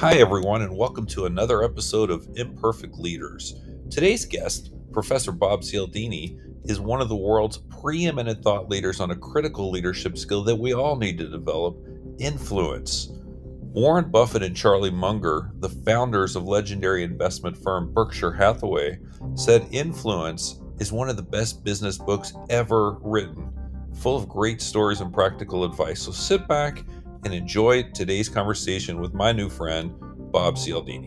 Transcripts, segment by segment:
Hi, everyone, and welcome to another episode of Imperfect Leaders. Today's guest, Professor Bob Cialdini, is one of the world's preeminent thought leaders on a critical leadership skill that we all need to develop: influence. Warren Buffett and Charlie Munger, the founders of legendary investment firm Berkshire Hathaway, said influence is one of the best business books ever written, full of great stories and practical advice. So sit back and enjoy today's conversation with my new friend, Bob Cialdini.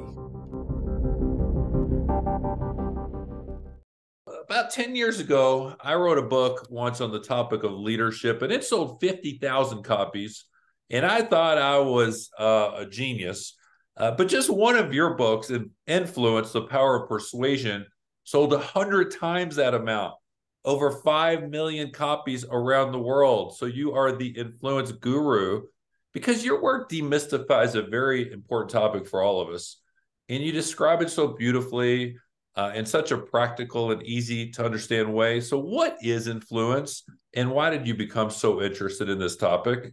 About 10 years ago, I wrote a book once on the topic of leadership, and it sold 50,000 copies. And I thought I was a genius. But just one of your books, Influence, The Power of Persuasion, sold 100 times that amount, over 5 million copies around the world. So you are the influence guru, because your work demystifies a very important topic for all of us. And you describe it so beautifully in such a practical and easy to understand way. So what is influence, and why did you become so interested in this topic?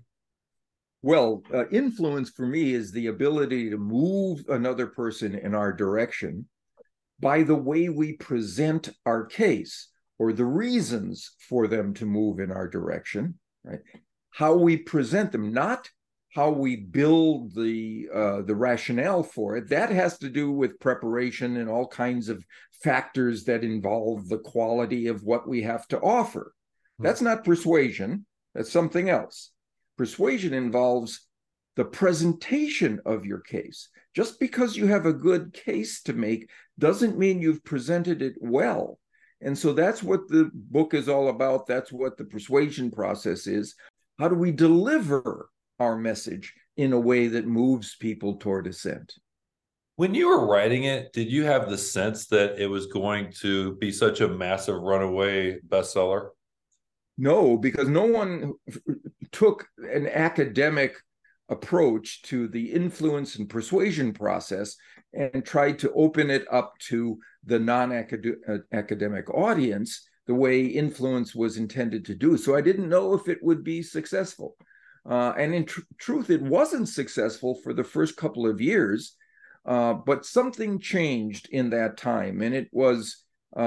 Well, influence for me is the ability to move another person in our direction by the way we present our case or the reasons for them to move in our direction, right? How we present them, not how we build the rationale for it. That has to do with preparation and all kinds of factors that involve the quality of what we have to offer. That's not persuasion. That's something else. Persuasion involves the presentation of your case. Just because you have a good case to make doesn't mean you've presented it well. And so that's what the book is all about. That's what the persuasion process is. How do we deliver our message in a way that moves people toward assent? When you were writing it, did you have the sense that it was going to be such a massive runaway bestseller? No, because no one took an academic approach to the influence and persuasion process and tried to open it up to the non-academic audience the way influence was intended to do. So I didn't know if it would be successful. And in truth, it wasn't successful for the first couple of years, but something changed in that time. And it was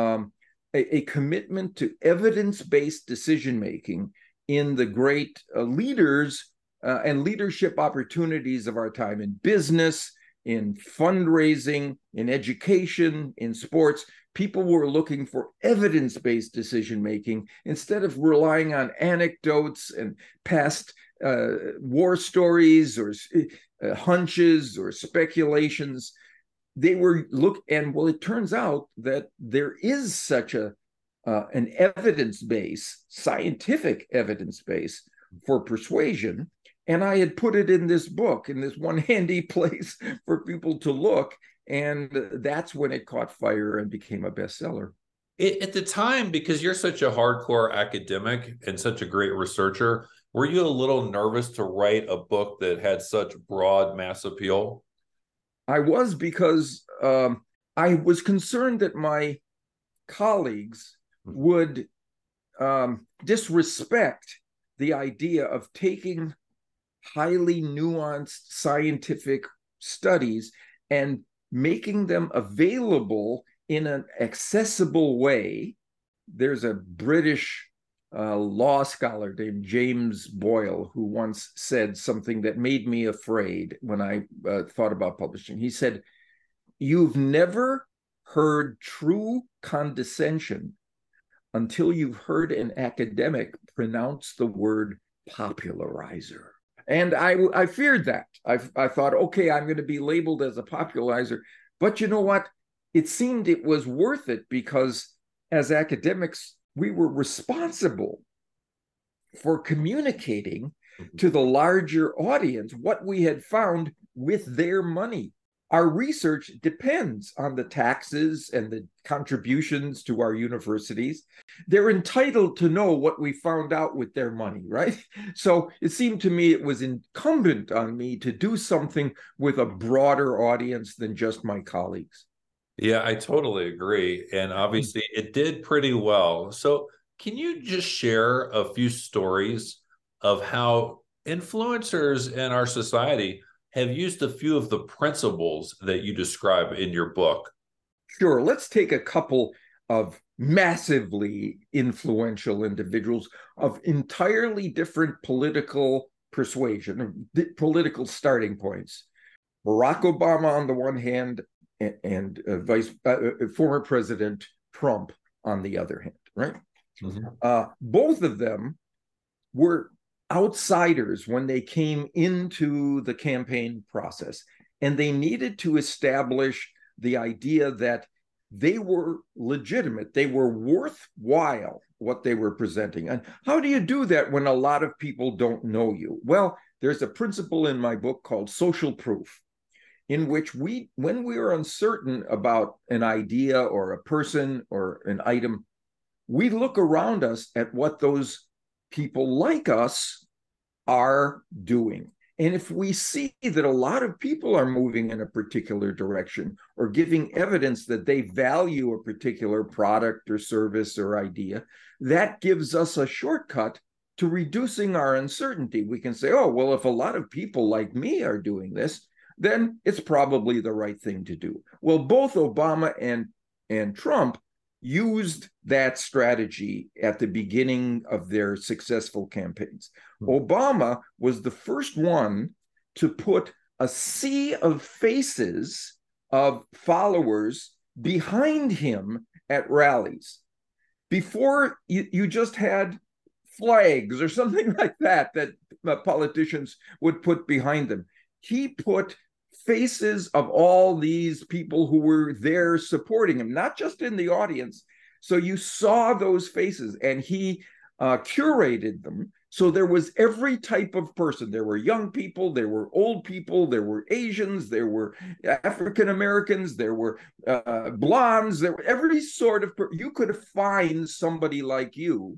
a commitment to evidence-based decision-making in the great leaders and leadership opportunities of our time in business, in fundraising, in education, in sports. People were looking for evidence-based decision-making instead of relying on anecdotes and past war stories or hunches or speculations. They were well, it turns out that there is such an evidence base, scientific evidence base for persuasion. And I had put it in this book, in this one handy place for people to look. And that's when it caught fire and became a bestseller. At the time, because you're such a hardcore academic and such a great researcher, were you a little nervous to write a book that had such broad mass appeal? I was, because I was concerned that my colleagues would disrespect the idea of taking highly nuanced scientific studies and making them available in an accessible way. There's a British law scholar named James Boyle who once said something that made me afraid when I thought about publishing. He said, "You've never heard true condescension until you've heard an academic pronounce the word popularizer." And I feared that. I thought, okay, I'm going to be labeled as a popularizer. But you know what? It seemed it was worth it, because as academics, we were responsible for communicating to the larger audience what we had found with their money. Our research depends on the taxes and the contributions to our universities. They're entitled to know what we found out with their money, right? So it seemed to me it was incumbent on me to do something with a broader audience than just my colleagues. Yeah, I totally agree. And obviously, it did pretty well. So, can you just share a few stories of how influencers in our society have used a few of the principles that you describe in your book. Sure. Let's take a couple of massively influential individuals of entirely different political persuasion, political starting points. Barack Obama on the one hand, and former President Trump on the other hand, right? Mm-hmm. Both of them were outsiders when they came into the campaign process, and they needed to establish the idea that they were legitimate, they were worthwhile, what they were presenting. And how do you do that when a lot of people don't know you? Well, there's a principle in my book called social proof, in which when we are uncertain about an idea or a person or an item, we look around us at what those people like us are doing. And if we see that a lot of people are moving in a particular direction or giving evidence that they value a particular product or service or idea, that gives us a shortcut to reducing our uncertainty. We can say, oh, well, if a lot of people like me are doing this, then it's probably the right thing to do. Well, both Obama and Trump used that strategy at the beginning of their successful campaigns. Obama was the first one to put a sea of faces of followers behind him at rallies. Before, you just had flags or something like that politicians would put behind them. He put faces of all these people who were there supporting him, not just in the audience. So you saw those faces, and he curated them. So there was every type of person. There were young people, there were old people, there were Asians, there were African Americans, there were blondes, there were every sort of you could find somebody like you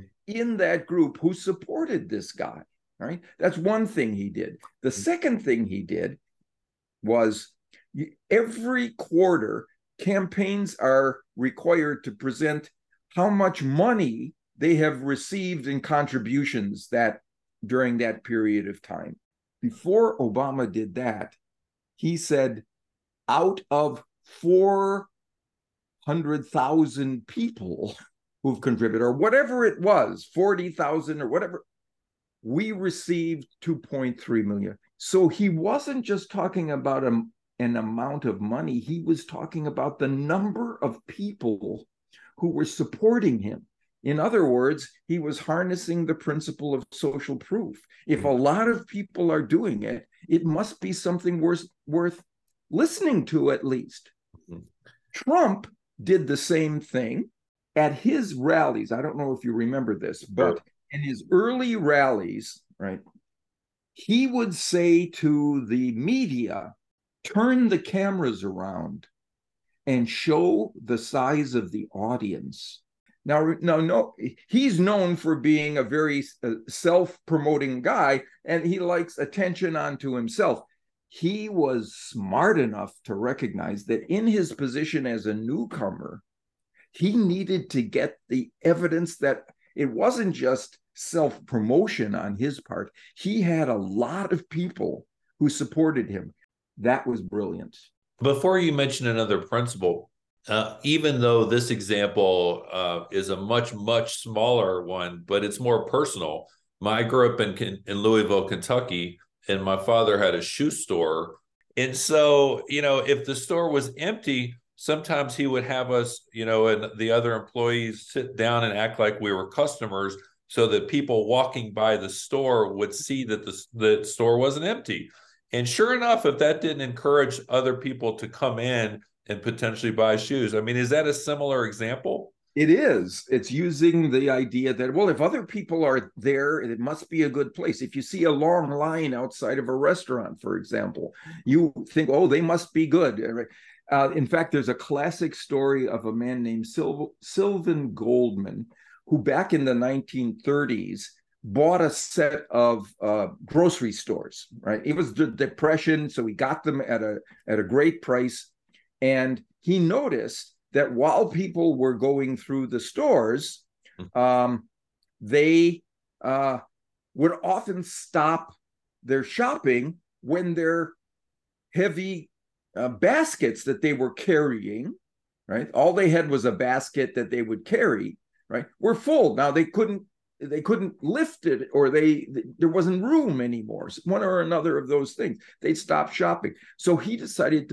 in that group who supported this guy, right? That's one thing he did. The second thing he did was every quarter, campaigns are required to present how much money they have received in contributions that during that period of time. Before Obama did that, he said, out of 400,000 people who've contributed, or whatever it was, 40,000 or whatever, we received 2.3 million. So he wasn't just talking about an amount of money. He was talking about the number of people who were supporting him. In other words, he was harnessing the principle of social proof. If a lot of people are doing it, it must be something worth listening to at least. Trump did the same thing at his rallies. I don't know if you remember this, but in his early rallies, right, he would say to the media, turn the cameras around and show the size of the audience. Now, no, he's known for being a very self-promoting guy, and he likes attention onto himself. He was smart enough to recognize that in his position as a newcomer, he needed to get the evidence that it wasn't just self-promotion on his part. He had a lot of people who supported him. That was brilliant. Before you mention another principle, even though this example is a much, much smaller one, but it's more personal. I grew up in Louisville, Kentucky, and my father had a shoe store. And so, if the store was empty, sometimes he would have us, and the other employees sit down and act like we were customers so that people walking by the store would see that the store wasn't empty. And sure enough, if that didn't encourage other people to come in and potentially buy shoes, I mean, is that a similar example? It is. It's using the idea that, well, if other people are there, it must be a good place. If you see a long line outside of a restaurant, for example, you think, oh, they must be good. In fact, there's a classic story of a man named Sylvan Goldman, who back in the 1930s bought a set of grocery stores, right? It was the Depression, so he got them at a great price. And he noticed that while people were going through the stores, they would often stop their shopping when their heavy baskets that they were carrying, right? All they had was a basket that they would carry, right? Were full. Now they couldn't lift it, or there wasn't room anymore. One or another of those things. They'd stop shopping. So he decided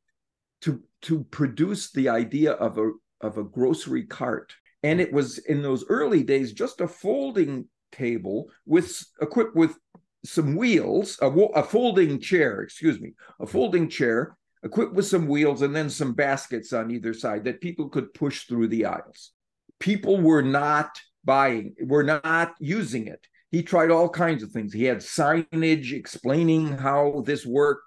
to produce the idea of a grocery cart. And it was, in those early days, just a folding table equipped with some wheels, a folding chair, a folding chair equipped with some wheels, and then some baskets on either side that people could push through the aisles. People were not using it. He tried all kinds of things. He had signage explaining how this worked.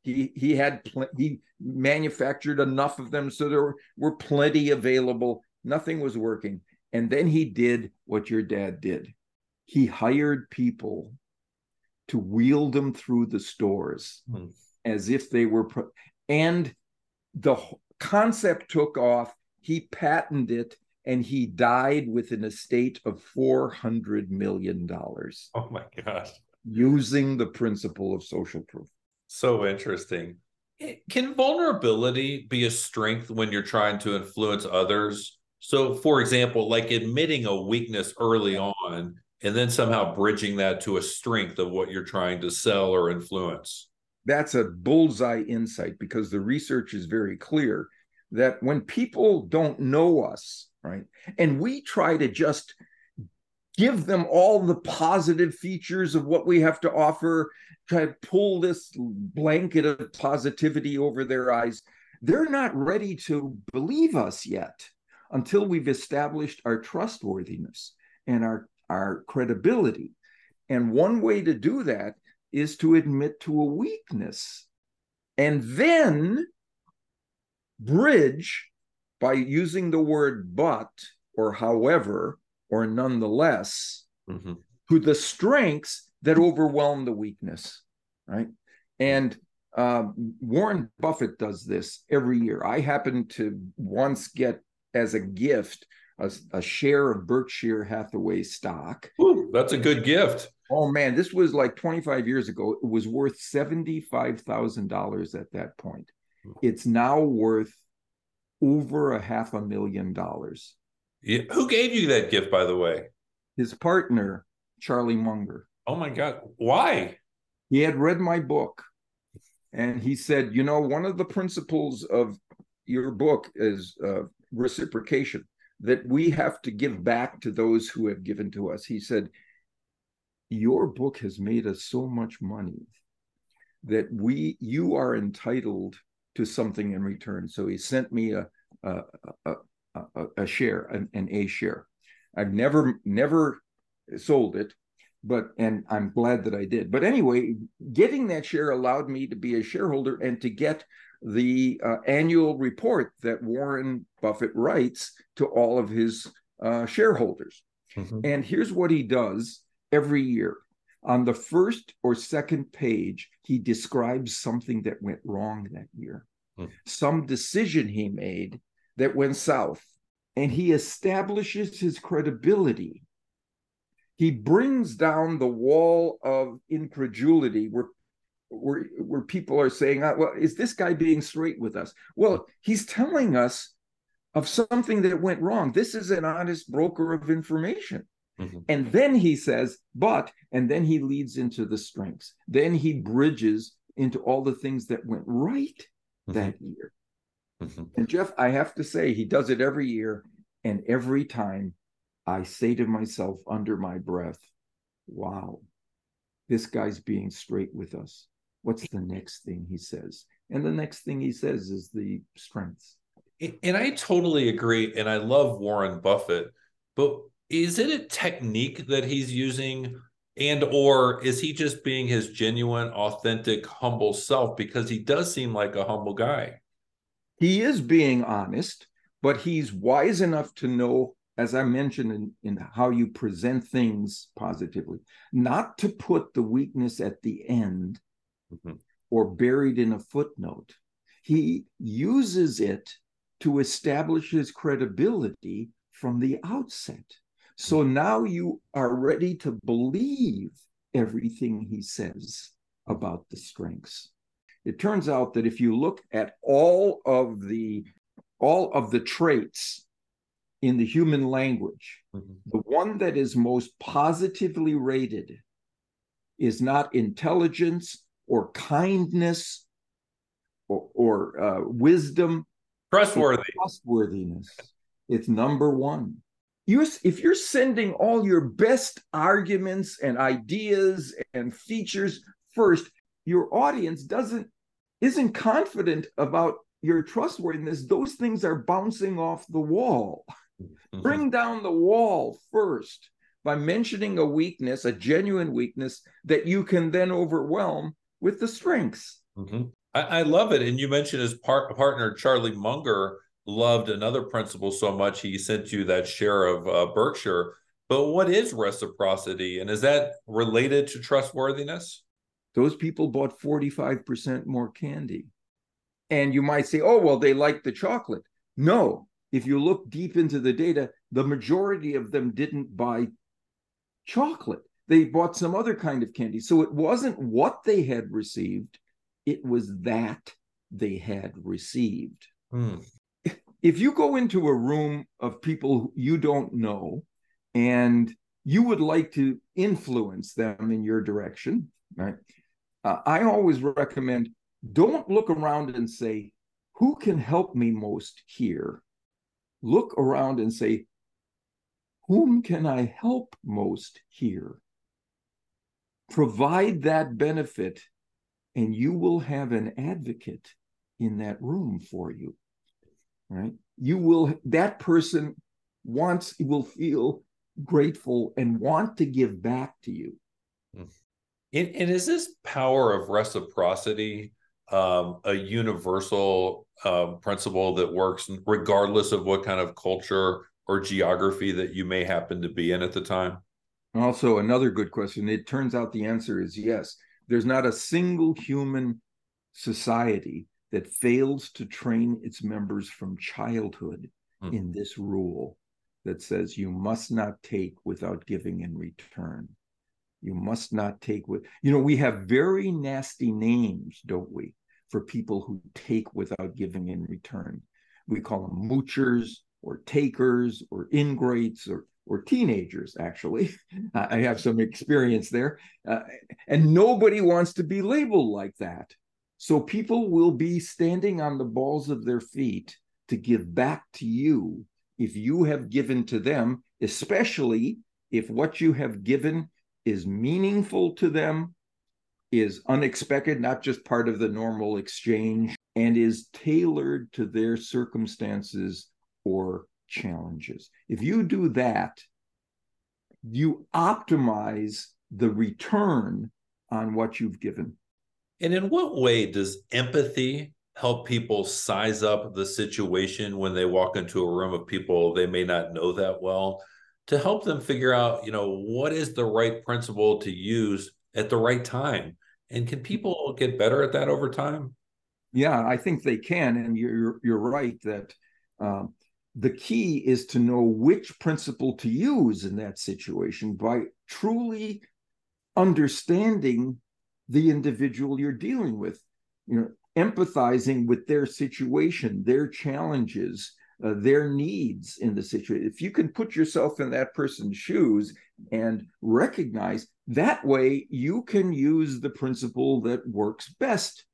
He manufactured enough of them so there were plenty available. Nothing was working. And then he did what your dad did. He hired people to wheel them through the stores as if they were, and the concept took off. He patented it, and he died with an estate of $400 million. Oh my gosh. Using the principle of social proof. So interesting. Can vulnerability be a strength when you're trying to influence others? So, for example, like admitting a weakness early on and then somehow bridging that to a strength of what you're trying to sell or influence. That's a bullseye insight, because the research is very clear that when people don't know us, right, and we try to just give them all the positive features of what we have to offer, try to pull this blanket of positivity over their eyes, they're not ready to believe us yet until we've established our trustworthiness and our credibility. And one way to do that is to admit to a weakness and then bridge by using the word but, or however, or nonetheless, to the strengths that overwhelm the weakness, right? And Warren Buffett does this every year. I happened to once get as a gift a share of Berkshire Hathaway stock. Ooh, that's a good gift. Oh man, this was like 25 years ago. It was worth $75,000 at that point. It's now worth over $500,000. Yeah. Who gave you that gift, by the way? His partner, Charlie Munger. Oh my God. Why? He had read my book, and he said, you know, one of the principles of your book is reciprocation, that we have to give back to those who have given to us. He said, your book has made us so much money that you are entitled to something in return. So he sent me a share, an A share. I've never sold it, and I'm glad that I did. But anyway, getting that share allowed me to be a shareholder and to get the annual report that Warren Buffett writes to all of his shareholders. And here's what he does every year. On the first or second page, he describes something that went wrong that year, some decision he made that went south, and he establishes his credibility. He brings down the wall of incredulity where people are saying, well, is this guy being straight with us? Well, he's telling us of something that went wrong. This is an honest broker of information. And then he says, and then he leads into the strengths. Then he bridges into all the things that went right that year. And Jeff, I have to say, he does it every year. And every time I say to myself under my breath, wow, this guy's being straight with us. What's the next thing he says? And the next thing he says is the strengths. And I totally agree. And I love Warren Buffett, but is it a technique that he's using, or is he just being his genuine, authentic, humble self? Because he does seem like a humble guy. He is being honest, but he's wise enough to know, as I mentioned in how you present things positively, not to put the weakness at the end or buried in a footnote. He uses it to establish his credibility from the outset. So now you are ready to believe everything he says. about the strengths. It turns out that if you look at all of the traits in the human language, the one that is most positively rated is not intelligence or kindness or wisdom. Trustworthy. It's trustworthiness. It's number one. If you're sending all your best arguments and ideas and features first, your audience isn't confident about your trustworthiness. Those things are bouncing off the wall. Bring down the wall first by mentioning a weakness, a genuine weakness that you can then overwhelm with the strengths. I love it. And you mentioned his partner, Charlie Munger, loved another principle so much he sent you that share of Berkshire. But what is reciprocity? And is that related to trustworthiness? Those people bought 45% more candy. And you might say, oh, well, they like the chocolate. No, if you look deep into the data, the majority of them didn't buy chocolate. They bought some other kind of candy. So it wasn't what they had received, it was that they had received. If you go into a room of people you don't know and you would like to influence them in your direction, right? I always recommend, don't look around and say, who can help me most here? Look around and say, whom can I help most here? Provide that benefit, and you will have an advocate in that room for you, right? That person will feel grateful and want to give back to you. And is this power of reciprocity a universal principle that works regardless of what kind of culture or geography that you may happen to be in at the time? Also, another good question. It turns out the answer is yes. There's not a single human society that fails to train its members from childhood in this rule that says you must not take without giving in return. You must not take we have very nasty names, don't we, for people who take without giving in return. We call them moochers or takers or ingrates or teenagers, actually. I have some experience there. And nobody wants to be labeled like that. So people will be standing on the balls of their feet to give back to you if you have given to them, especially if what you have given is meaningful to them, is unexpected, not just part of the normal exchange, and is tailored to their circumstances or challenges. If you do that, you optimize the return on what you've given. And in what way does empathy help people size up the situation when they walk into a room of people they may not know that well, to help them figure out, what is the right principle to use at the right time? And can people get better at that over time? Yeah, I think they can. And you're right that the key is to know which principle to use in that situation by truly understanding the individual you're dealing with, empathizing with their situation, their challenges, their needs in the situation. If you can put yourself in that person's shoes and recognize, that way you can use the principle that works best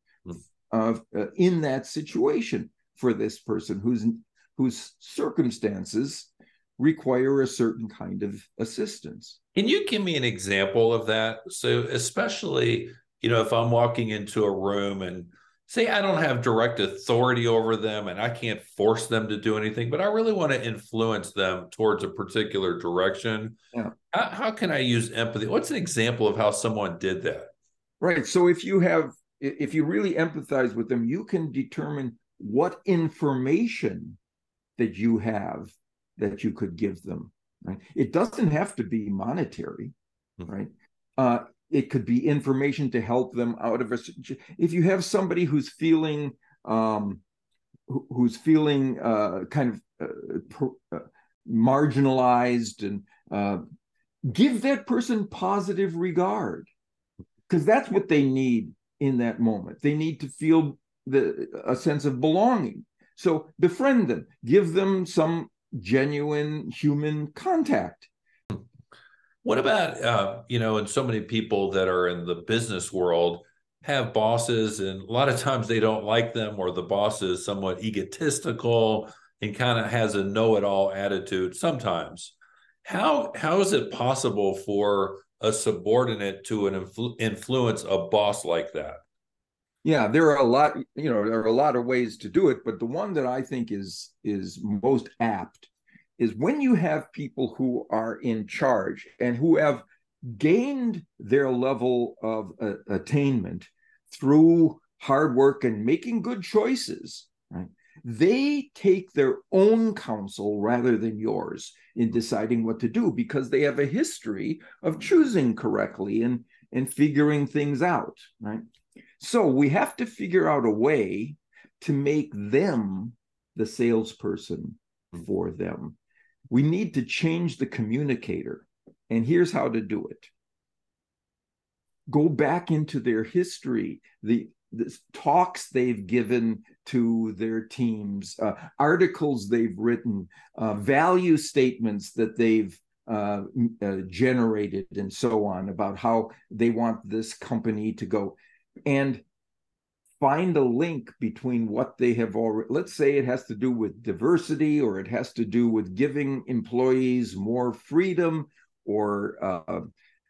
in that situation for this person whose circumstances require a certain kind of assistance. Can you give me an example of that? So especially, if I'm walking into a room and say I don't have direct authority over them and I can't force them to do anything, but I really want to influence them towards a particular direction. Yeah. How can I use empathy? What's an example of how someone did that? Right. So if you really empathize with them, you can determine what information that you have that you could give them. Right. It doesn't have to be monetary, right? It could be information to help them out of a. If you have somebody who's feeling kind of marginalized, and give that person positive regard. because that's what they need in that moment. They need to feel a sense of belonging. So befriend them, give them some genuine human contact. What about, and so many people that are in the business world have bosses, and a lot of times they don't like them, or the boss is somewhat egotistical and kind of has a know-it-all attitude sometimes. How is it possible for a subordinate to influence a boss like that? Yeah, there are a lot, there are a lot of ways to do it, but the one that I think is most apt is when you have people who are in charge and who have gained their level of attainment through hard work and making good choices, right? They take their own counsel rather than yours in deciding what to do, because they have a history of choosing correctly and figuring things out, right? So we have to figure out a way to make them the salesperson for them. We need to change the communicator. And here's how to do it. Go back into their history, the talks they've given to their teams, articles they've written, value statements that they've generated, and so on, about how they want this company to go. And find a link between what they have already, let's say it has to do with diversity, or it has to do with giving employees more freedom, or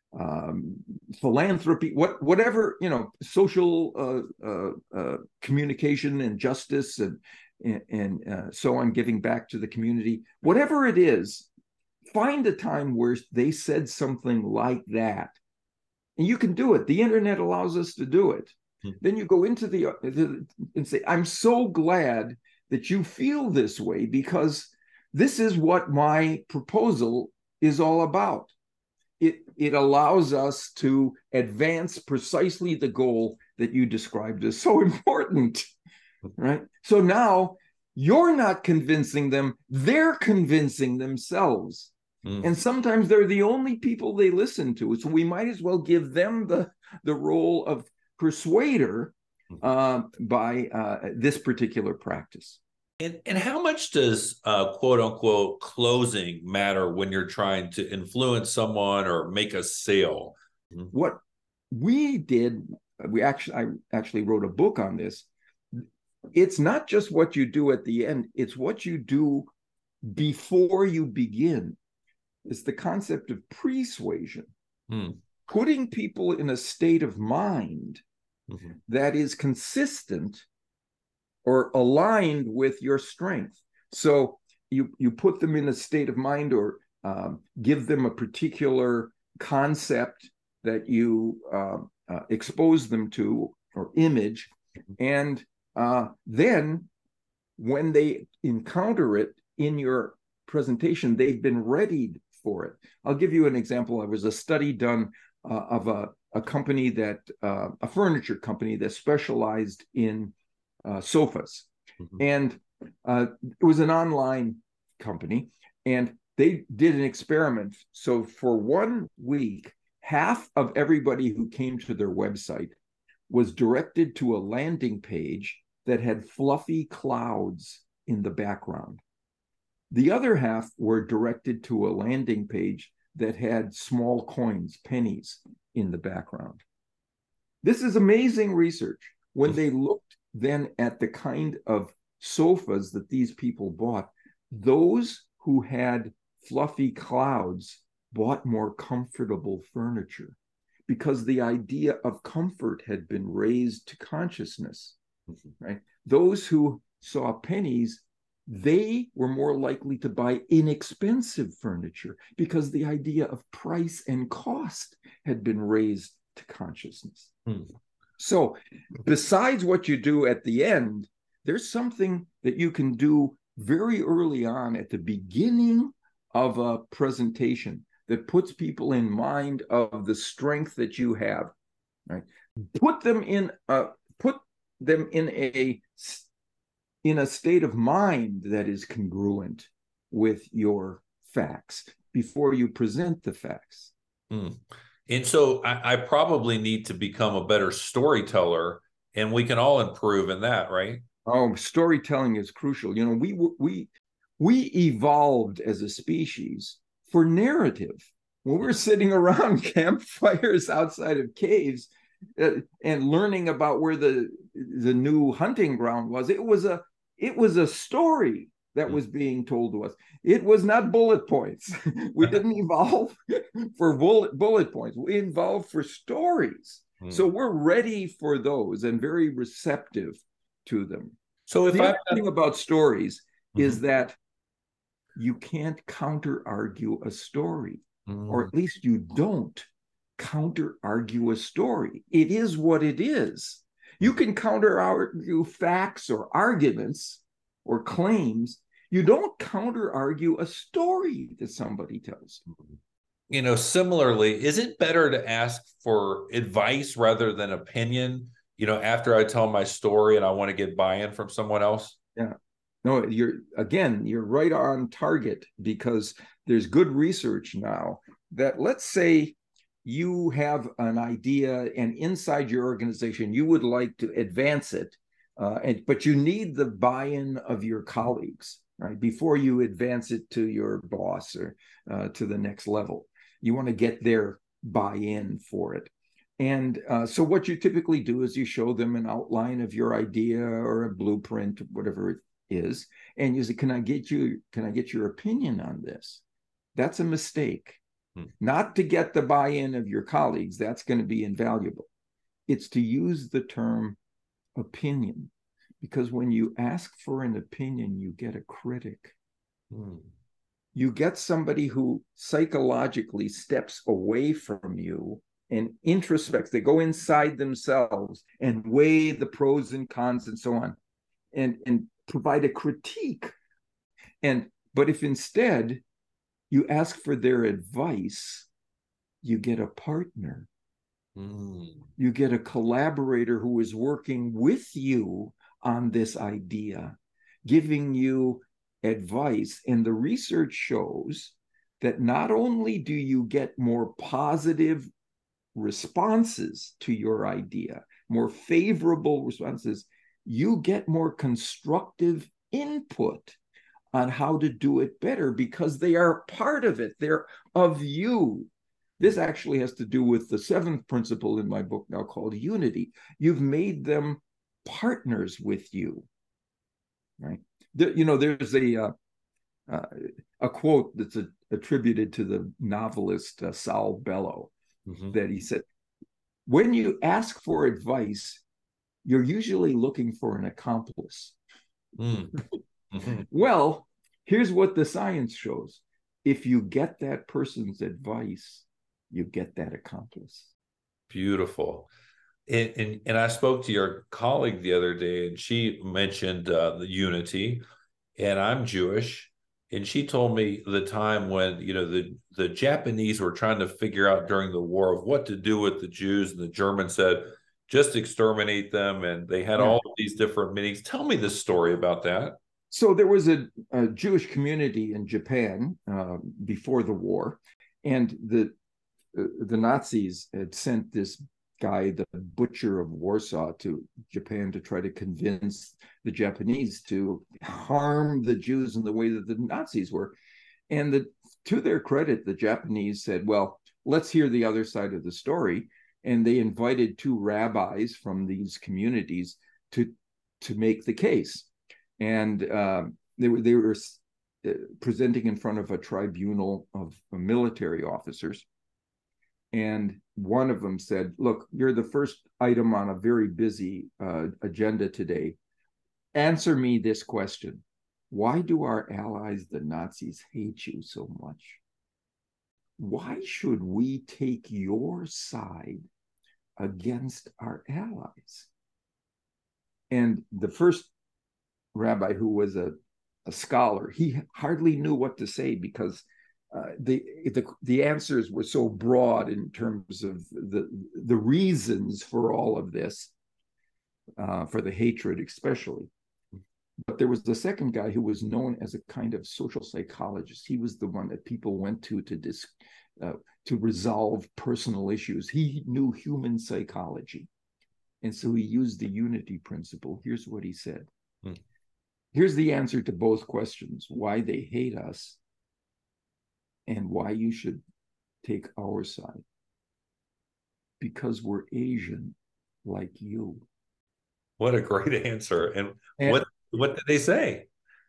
philanthropy, whatever, social communication and justice and so on, giving back to the community, whatever it is. Find a time where they said something like that. And you can do it. The internet allows us to do it. Then you go into and say, I'm so glad that you feel this way, because this is what my proposal is all about. It allows us to advance precisely the goal that you described as so important, right? So now you're not convincing them, they're convincing themselves. And sometimes they're the only people they listen to. So we might as well give them the role of persuader by this particular practice. And how much does quote unquote closing matter when you're trying to influence someone or make a sale? What we did, I actually wrote a book on this. It's not just what you do at the end, it's what you do before you begin. It's the concept of persuasion, putting people in a state of mind that is consistent or aligned with your strength. So you put them in a state of mind, or give them a particular concept that you expose them to, or image, and then when they encounter it in your presentation, they've been readied for it. I'll give you an example. There was a study done of a company a furniture company that specialized in sofas. And it was an online company, and they did an experiment. So for 1 week, half of everybody who came to their website was directed to a landing page that had fluffy clouds in the background. The other half were directed to a landing page that had small coins, pennies, in the background. This is amazing research. When they looked then at the kind of sofas that these people bought, those who had fluffy clouds bought more comfortable furniture, because the idea of comfort had been raised to consciousness, right? Those who saw pennies, they were more likely to buy inexpensive furniture, because the idea of price and cost had been raised to consciousness. So besides what you do at the end, there's something that you can do very early on at the beginning of a presentation that puts people in mind of the strength that you have, right? Put them in a state of mind that is congruent with your facts before you present the facts. And so I probably need to become a better storyteller, and we can all improve in that, right? Oh, storytelling is crucial. You know, we evolved as a species for narrative. When we're sitting around campfires outside of caves and learning about where the new hunting ground was, it was a story that was being told to us. It was not bullet points. We didn't evolve for bullet points. We evolved for stories. So we're ready for those and very receptive to them. So if The I other thing about stories is that you can't counter argue a story, or at least you don't counter argue a story. It is what it is. You can counter argue facts or arguments or claims. You don't counter argue a story that somebody tells you. You know, similarly, is it better to ask for advice rather than opinion, you know, after I tell my story and I want to get buy-in from someone else? Yeah. No, you're right on target, because there's good research now that, let's say you have an idea and inside your organization you would like to advance it, but you need the buy-in of your colleagues, right, before you advance it to your boss or to the next level. You want to get their buy-in for it. And so what you typically do is you show them an outline of your idea or a blueprint, whatever it is, and you say, can I get your opinion on this? That's a mistake. Not to get the buy-in of your colleagues. That's going to be invaluable. It's to use the term opinion, because when you ask for an opinion, you get a critic. You get somebody who psychologically steps away from you and introspects. They go inside themselves and weigh the pros and cons and so on, and provide a critique. But if instead you ask for their advice, you get a partner. You get a collaborator who is working with you on this idea, giving you advice. And the research shows that not only do you get more positive responses to your idea, more favorable responses, you get more constructive input on how to do it better, because they are part of it. They're of you. This actually has to do with the seventh principle in my book now, called unity. You've made them partners with you, right? There's a quote that's attributed to the novelist Saul Bellow, that he said, when you ask for advice, you're usually looking for an accomplice. Well, here's what the science shows. If you get that person's advice, you get that accomplice. Beautiful. And I spoke to your colleague the other day, and she mentioned the unity, and I'm Jewish. And she told me the time when, you know, the Japanese were trying to figure out during the war of what to do with the Jews, and the Germans said, just exterminate them. And they had all of these different meetings. Tell me the story about that. So there was a Jewish community in Japan before the war, and the Nazis had sent this guy, the Butcher of Warsaw, to Japan to try to convince the Japanese to harm the Jews in the way that the Nazis were. And to their credit, the Japanese said, well, let's hear the other side of the story. And they invited two rabbis from these communities to make the case. And they were presenting in front of a tribunal of military officers. And one of them said, look, you're the first item on a very busy agenda today. Answer me this question. Why do our allies, the Nazis, hate you so much? Why should we take your side against our allies? And the first rabbi, who was a scholar, he hardly knew what to say, because the answers were so broad in terms of the reasons for all of this, for the hatred especially. But there was the second guy who was known as a kind of social psychologist. He was the one that people went to to resolve personal issues. He knew human psychology. And so he used the unity principle. Here's what he said. Here's the answer to both questions: why they hate us and why you should take our side. Because we're Asian like you. What a great answer. And what did they say?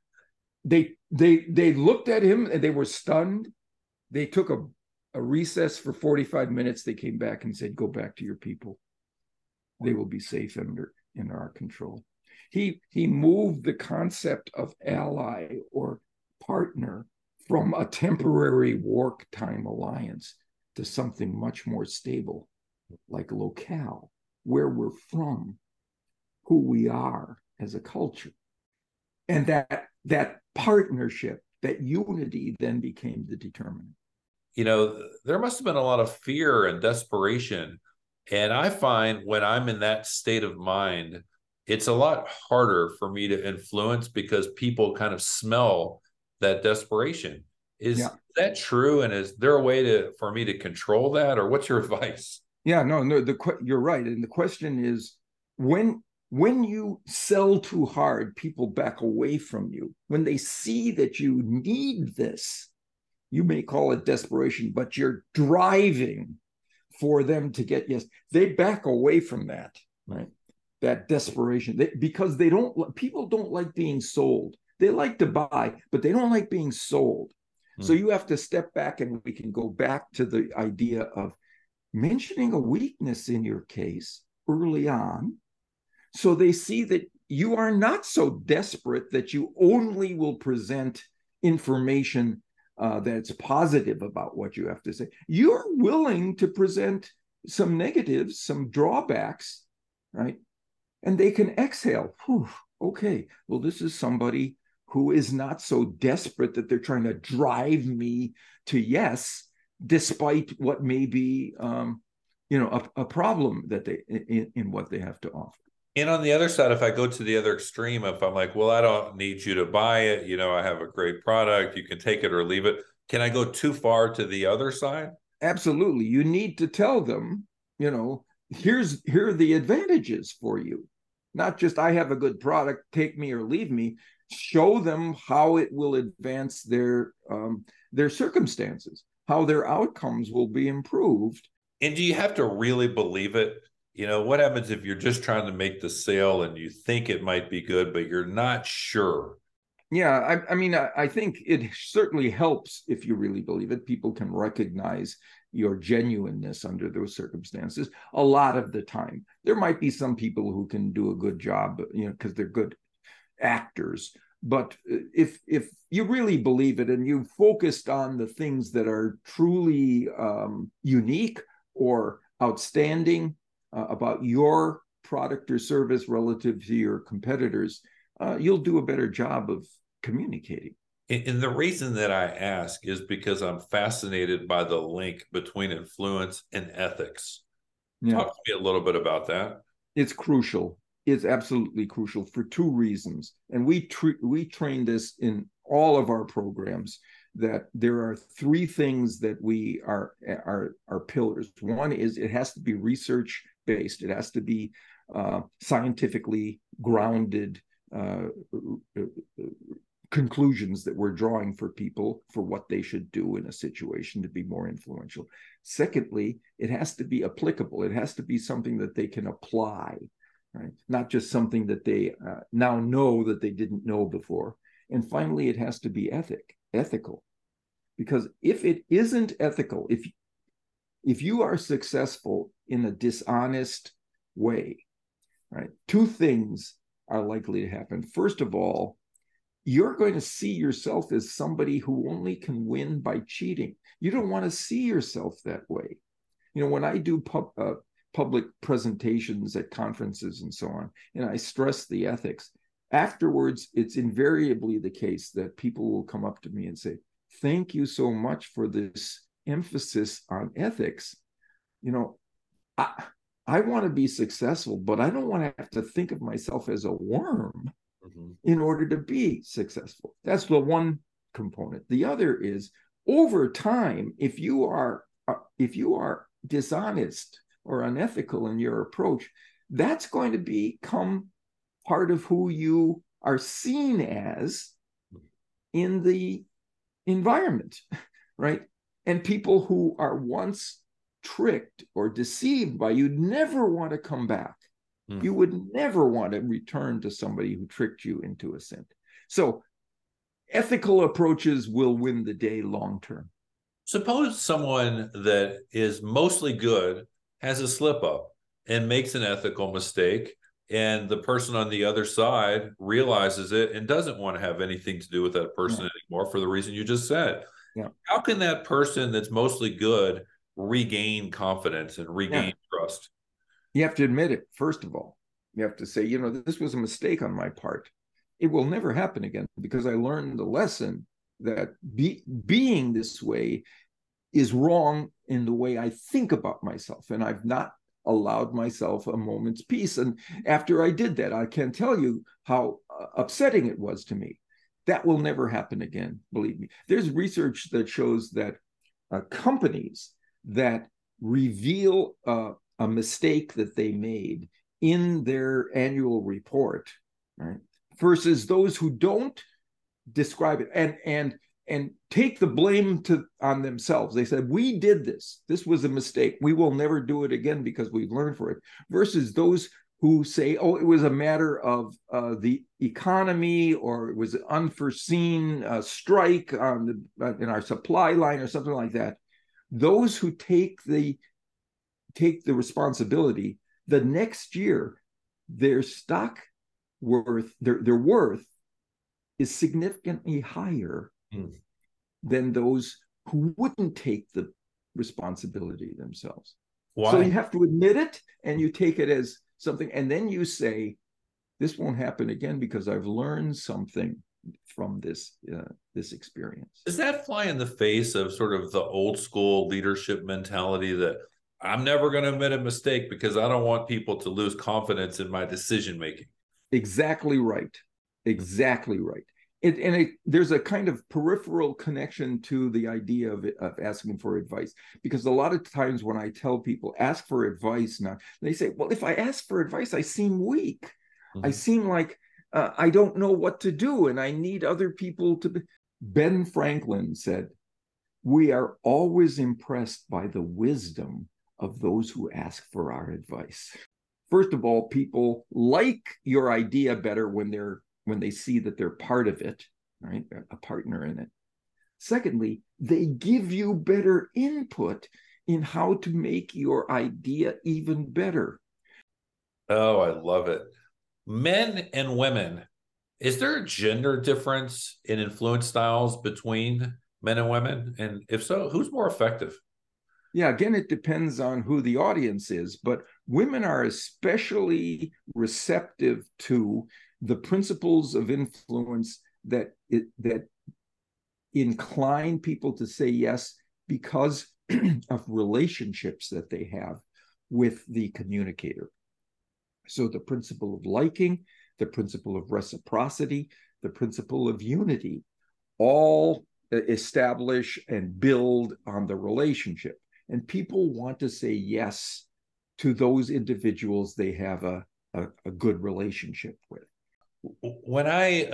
They looked at him and they were stunned. They took a recess for 45 minutes. They came back and said, go back to your people. They will be safe in our control. He moved the concept of ally or partner from a temporary wartime alliance to something much more stable, like locale, where we're from, who we are as a culture. And that partnership, that unity then became the determinant. You know, there must have been a lot of fear and desperation. And I find when I'm in that state of mind, it's a lot harder for me to influence because people kind of smell that desperation. Is that true? And is there a way for me to control that? Or what's your advice? Yeah, no, you're right. And the question is, when you sell too hard, people back away from you. When they see that you need this, you may call it desperation, but you're driving for them to get yes. They back away from that, right? That desperation, because people don't like being sold. They like to buy, but they don't like being sold. So you have to step back, and we can go back to the idea of mentioning a weakness in your case early on, so they see that you are not so desperate that you only will present information that's positive about what you have to say. You're willing to present some negatives, some drawbacks, right? And they can exhale. Whew, okay, well, this is somebody who is not so desperate that they're trying to drive me to yes, despite what may be, a problem that they in what they have to offer. And on the other side, if I go to the other extreme, if I'm like, well, I don't need you to buy it, you know, I have a great product, you can take it or leave it. Can I go too far to the other side? Absolutely. You need to tell them, here are the advantages for you. Not just, I have a good product, take me or leave me. Show them how it will advance their circumstances, how their outcomes will be improved. And do you have to really believe it? You know, what happens if you're just trying to make the sale and you think it might be good, but you're not sure? Yeah, I mean, I think it certainly helps if you really believe it. People can recognize your genuineness under those circumstances a lot of the time. There might be some people who can do a good job, because they're good actors. But if you really believe it and you focused on the things that are truly unique or outstanding about your product or service relative to your competitors, you'll do a better job of communicating. And the reason that I ask is because I'm fascinated by the link between influence and ethics. Yeah. Talk to me a little bit about that. It's crucial. It's absolutely crucial for two reasons. And we train this in all of our programs, that there are three things that we are pillars. One is it has to be research based. It has to be scientifically grounded conclusions that we're drawing for people for what they should do in a situation to be more influential. Secondly, it has to be applicable. It has to be something that they can apply, right? Not just something that they now know that they didn't know before. And finally, it has to be ethical. Because if it isn't ethical, if you are successful in a dishonest way, right, two things are likely to happen. First of all, you're going to see yourself as somebody who only can win by cheating. You don't want to see yourself that way. When I do public presentations at conferences and so on, and I stress the ethics, afterwards, it's invariably the case that people will come up to me and say, thank you so much for this emphasis on ethics. I want to be successful, but I don't want to have to think of myself as a worm in order to be successful. That's the one component. The other is over time, if you are dishonest or unethical in your approach, that's going to become part of who you are seen as in the environment, right? And people who are once tricked or deceived by you never want to come back. You would never want to return to somebody who tricked you into a sin. So ethical approaches will win the day long term. Suppose someone that is mostly good has a slip up and makes an ethical mistake, and the person on the other side realizes it and doesn't want to have anything to do with that person anymore for the reason you just said. How can that person that's mostly good regain confidence and regain trust? You have to admit it, first of all. You have to say, this was a mistake on my part. It will never happen again because I learned the lesson that being this way is wrong in the way I think about myself. And I've not allowed myself a moment's peace. And after I did that, I can't tell you how upsetting it was to me. That will never happen again, believe me. There's research that shows that companies that reveal a mistake that they made in their annual report, right, versus those who don't describe it and take the blame on themselves. They said, we did this. This was a mistake. We will never do it again because we've learned for it. Versus those who say, oh, it was a matter of the economy, or it was an unforeseen strike in our supply line or something like that. Those who take the responsibility, the next year, their stock worth, their worth is significantly higher than those who wouldn't take the responsibility themselves. Why? So you have to admit it, and you take it as something, and then you say, this won't happen again because I've learned something from this experience. Does that fly in the face of sort of the old school leadership mentality that I'm never going to admit a mistake because I don't want people to lose confidence in my decision making? Exactly right. Exactly right. There's a kind of peripheral connection to the idea of asking for advice, because a lot of times when I tell people ask for advice now, they say, well, if I ask for advice, I seem weak. I seem like I don't know what to do, and I need other people to. Ben Franklin said, we are always impressed by the wisdom of those who ask for our advice. First of all, people like your idea better when they see that they're part of it, right? A partner in it. Secondly, they give you better input in how to make your idea even better. Oh, I love it. Men and women, is there a gender difference in influence styles between men and women? And if so, who's more effective? Yeah, again, it depends on who the audience is, but women are especially receptive to the principles of influence that incline people to say yes because of relationships that they have with the communicator. So the principle of liking, the principle of reciprocity, the principle of unity, all establish and build on the relationship. And people want to say yes to those individuals they have a good relationship with. When I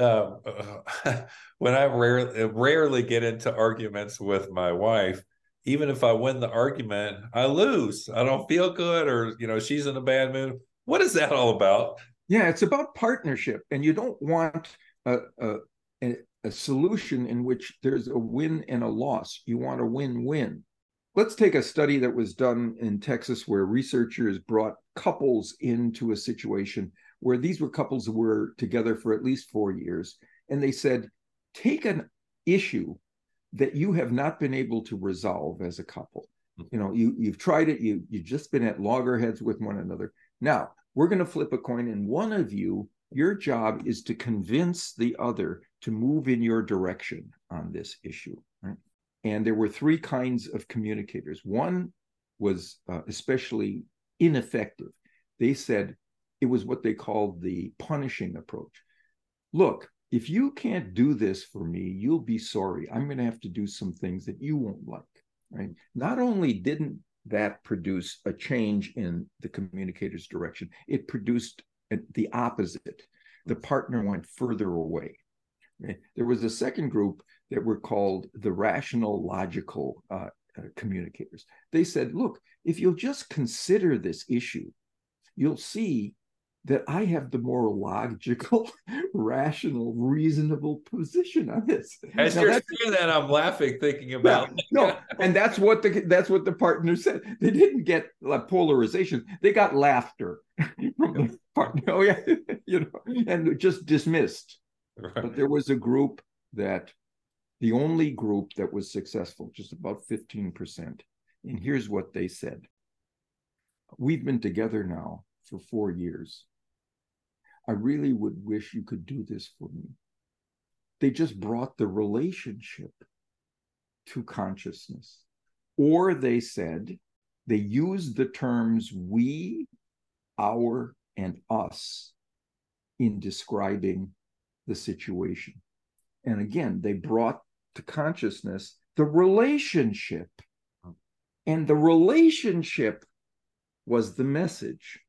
rarely get into arguments with my wife, even if I win the argument, I lose. I don't feel good, or she's in a bad mood. What is that all about? Yeah, it's about partnership, and you don't want a solution in which there's a win and a loss. You want a win-win. Let's take a study that was done in Texas where researchers brought couples into a situation where these were couples who were together for at least 4 years. And they said, take an issue that you have not been able to resolve as a couple. You've tried it, you've just been at loggerheads with one another. Now, we're going to flip a coin, and one of you, your job is to convince the other to move in your direction on this issue, right? And there were 3 kinds of communicators. One was especially ineffective. They said it was what they called the punishing approach. Look, if you can't do this for me, you'll be sorry. I'm going to have to do some things that you won't like, right? Not only didn't that produce a change in the communicator's direction, it produced the opposite. The partner went further away. Right? There was a second group that were called the rational logical communicators. They said, look, if you'll just consider this issue, you'll see that I have the more logical, rational, reasonable position on this. As now, you're saying that, I'm laughing, thinking about and that's what the partner said. They didn't get polarization; they got laughter from the partner. Oh yeah, and just dismissed. Right. But there was a group that, the only group that was successful, just about 15%. And here's what they said: we've been together now for 4 years. I really would wish you could do this for me. They just brought the relationship to consciousness. Or they said, they used the terms we, our, and us in describing the situation. And again, they brought to consciousness the relationship. And the relationship was the message.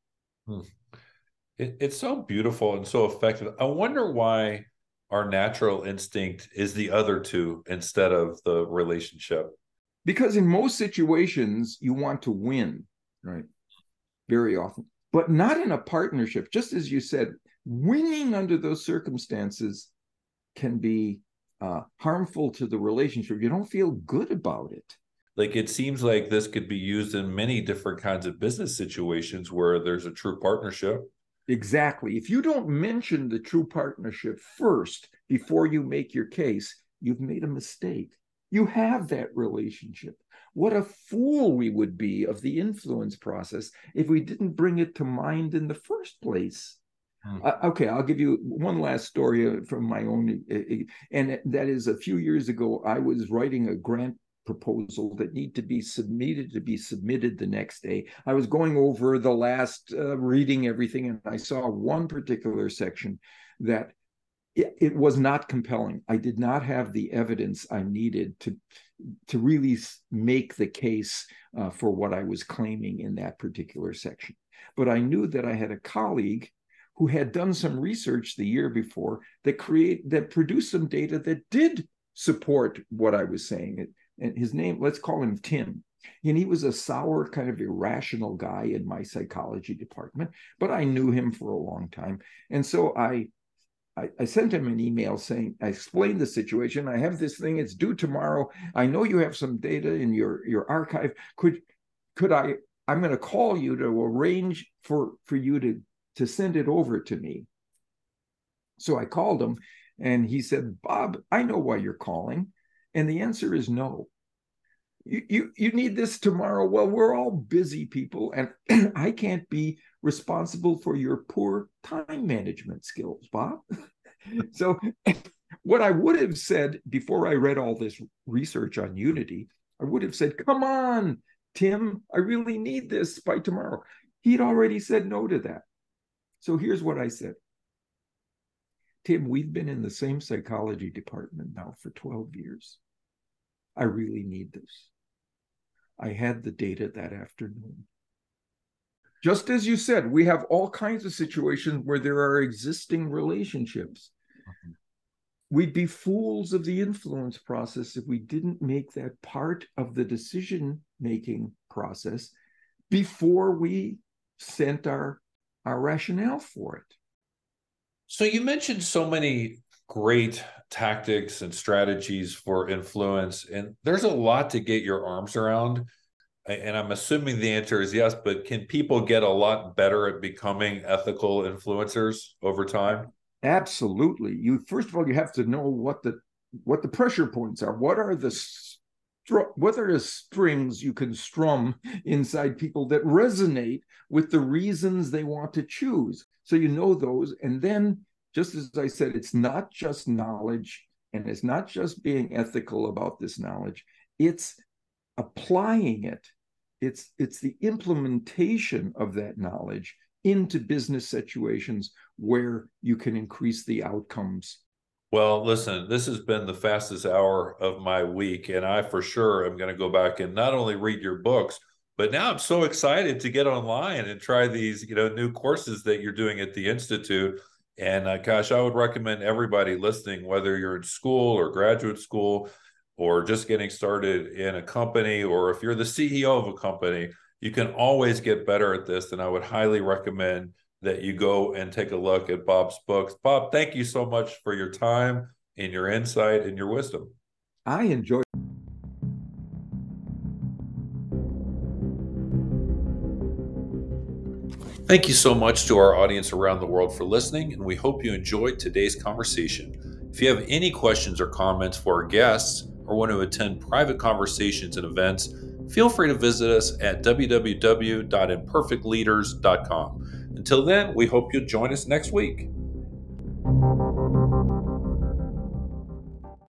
It's so beautiful and so effective. I wonder why our natural instinct is the other two instead of the relationship. Because in most situations, you want to win, right? Very often, but not in a partnership. Just as you said, winning under those circumstances can be harmful to the relationship. You don't feel good about it. Like, it seems like this could be used in many different kinds of business situations where there's a true partnership. Exactly. If you don't mention the true partnership first before you make your case, you've made a mistake. You have that relationship. What a fool we would be of the influence process if we didn't bring it to mind in the first place. Okay, I'll give you one last story from my own, and that is, a few years ago, I was writing a grant proposal that need to be submitted the next day. I was going over the last, reading everything, and I saw one particular section that it was not compelling. I did not have the evidence I needed to really make the case for what I was claiming in that particular section. But I knew that I had a colleague who had done some research the year before that produced some data that did support what I was saying. And his name, let's call him Tim. And he was a sour, kind of irrational guy in my psychology department, but I knew him for a long time. And so I sent him an email saying, I explained the situation. I have this thing, it's due tomorrow. I know you have some data in your archive. I'm going to call you to arrange for you to send it over to me. So I called him, and he said, Bob, I know why you're calling. And the answer is no. You need this tomorrow. Well, we're all busy people, and I can't be responsible for your poor time management skills, Bob. So what I would have said before I read all this research on unity, I would have said, come on, Tim, I really need this by tomorrow. He'd already said no to that. So here's what I said. Tim, we've been in the same psychology department now for 12 years. I really need this. I had the data that afternoon. Just as you said, we have all kinds of situations where there are existing relationships. Mm-hmm. We'd be fools of the influence process if we didn't make that part of the decision-making process before we sent our rationale for it. So you mentioned so many great tactics and strategies for influence, and there's a lot to get your arms around. And I'm assuming the answer is yes, but can people get a lot better at becoming ethical influencers over time? Absolutely. First of all, you have to know what the pressure points are. What are the strings you can strum inside people that resonate with the reasons they want to choose? So you know those, and then, just as I said, it's not just knowledge, and it's not just being ethical about this knowledge. It's applying it. It's the implementation of that knowledge into business situations where you can increase the outcomes Well, listen, this has been the fastest hour of my week, and I for sure am going to go back and not only read your books, but now I'm so excited to get online and try these, new courses that you're doing at the Institute. And gosh, I would recommend everybody listening, whether you're in school or graduate school, or just getting started in a company, or if you're the CEO of a company, you can always get better at this. And I would highly recommend that you go and take a look at Bob's books. Bob, thank you so much for your time and your insight and your wisdom. I enjoy. Thank you so much to our audience around the world for listening, and we hope you enjoyed today's conversation. If you have any questions or comments for our guests or want to attend private conversations and events, feel free to visit us at www.imperfectleaders.com. Until then, we hope you'll join us next week.